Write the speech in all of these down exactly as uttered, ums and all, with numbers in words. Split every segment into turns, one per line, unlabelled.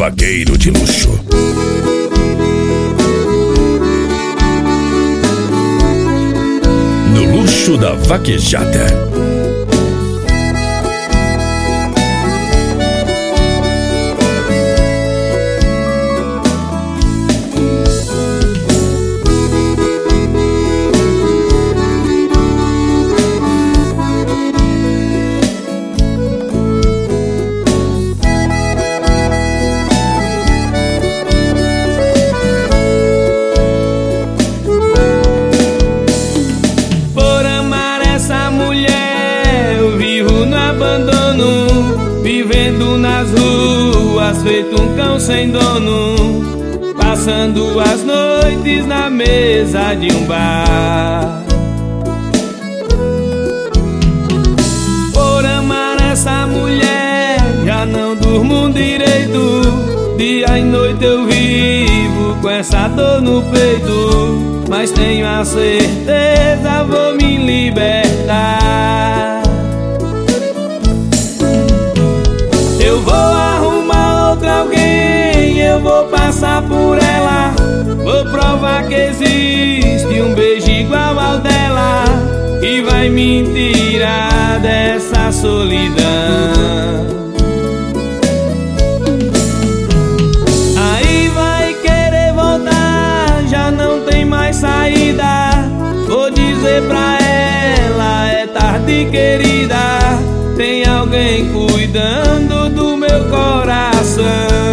Vaqueiro de luxo. No luxo da vaquejada.
Vivendo nas ruas, feito um cão sem dono, passando as noites na mesa de um bar. Por amar essa mulher, já não durmo direito. Dia e noite eu vivo com essa dor no peito, mas tenho a certeza, vou me libertar. Eu vou arrumar outra alguém, eu vou passar por ela, vou provar que existe um beijo igual ao dela, que vai me tirar dessa solidão. Aí vai querer voltar, já não tem mais saída. Vou dizer pra ela, é tarde querida, tem alguém cuidando do meu coração.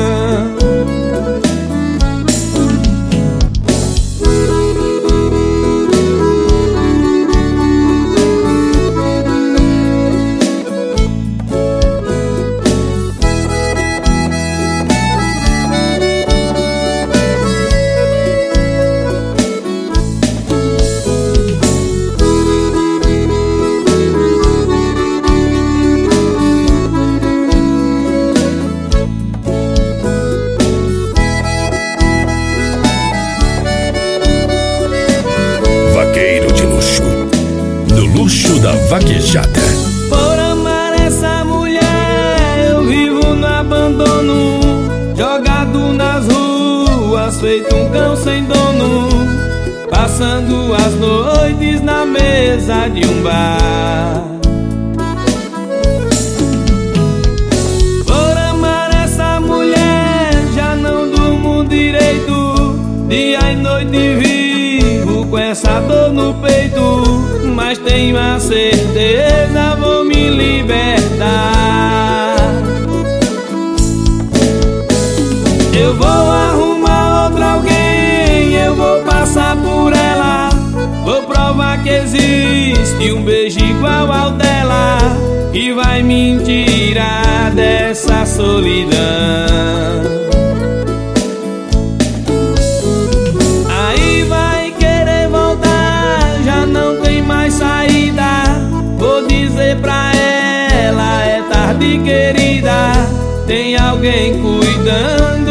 Vaqueiro de luxo. No luxo da vaquejada.
Por amar essa mulher, eu vivo no abandono, jogado nas ruas, feito um cão sem dono, passando as noites na mesa de um bar. Por amar essa mulher, já não durmo direito. Dia e noite vivo com essa dor no peito, mas tenho a certeza, vou me libertar. Eu vou arrumar outra alguém, eu vou passar por ela, vou provar que existe um beijo igual ao dela, que vai me tirar dessa solidão. Vou dizer pra ela, é tarde querida, tem alguém cuidando